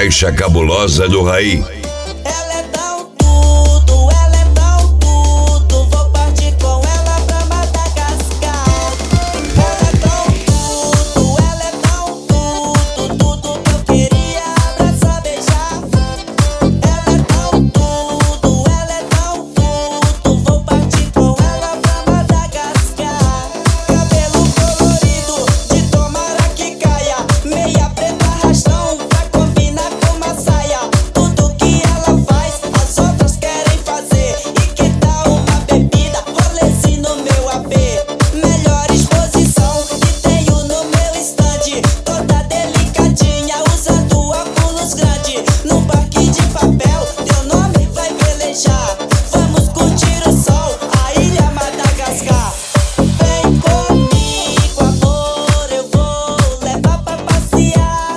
Caixa Cabulosa do Raí. Ela é tão tudo, ela é tão tudo. Vou partir com ela pra Madagascar. Ela é tão tudo, ela é tão tudo. Tudo que eu queria abraçar, beijar. Ela é tão tudo, ela é tão tudo. Vou partir com ela pra Madagascar. Cabelo colorido, de tomara que caia. Meia preta, arrastão, pra combinar com uma saia. Tudo que ela faz, as outras querem fazer. E que tal uma bebida, rolezinho no meu AP? Melhor exposição que tenho no meu stand. Toda delicadinha, usando óculos grande. Num parque de papel, teu nome vai velejar. Vamos curtir o sol, a ilha Madagascar. Vem comigo, amor, eu vou levar pra passear.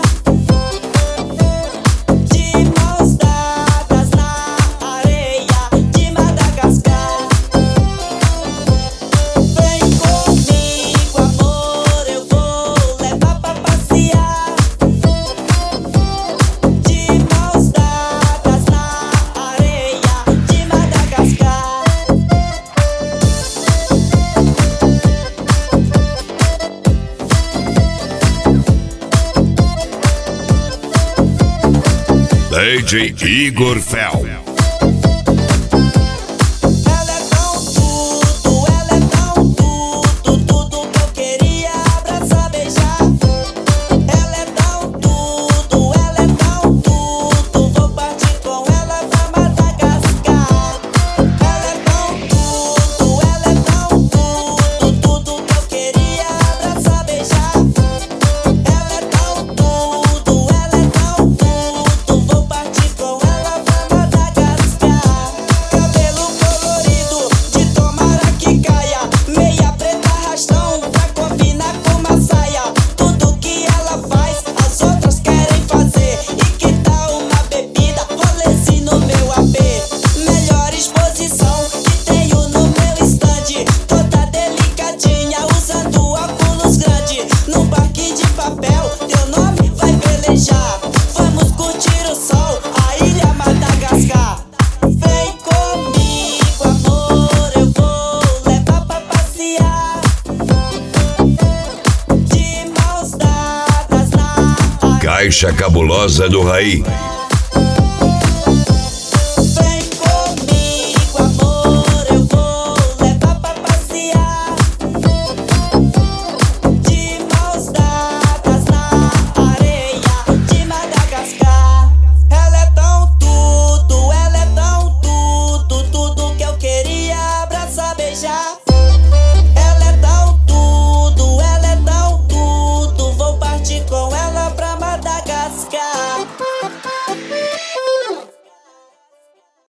De mãos dadas na areia de Madagascar. Vem comigo, amor, eu vou levar pra passear. De mãos dadas na areia de Madagascar. DJ Igor Fel. Ela é tão tudo, ela é tão tudo. Tudo que eu queria abraçar, beijar. Ela é tão tudo, ela é tão tudo. Vou partir com ela pra Madagascar. Ela é tão tudo, ela é tão tudo. Tudo que eu queria abraçar, beijar. Ela é tão tudo, ela é tão tudo. Vou partir com ela pra Madagascar. Cabelo colorido, de tomara que caia. Meia preta, arrastão, pra combinar com uma saia. Tudo que ela faz, as outras querem fazer. E que tal uma bebida, rolezinho no meu AP? Melhor exposição que tenho no meu stand. Toda delicadinha, usando óculos grande. Num parque de papel, teu nome vai velejar. Vamos curtir o sol, a ilha Madagascar. Vem comigo, amor, eu vou levar pra passear. De mãos dadas na Caixa Cabulosa do Raí.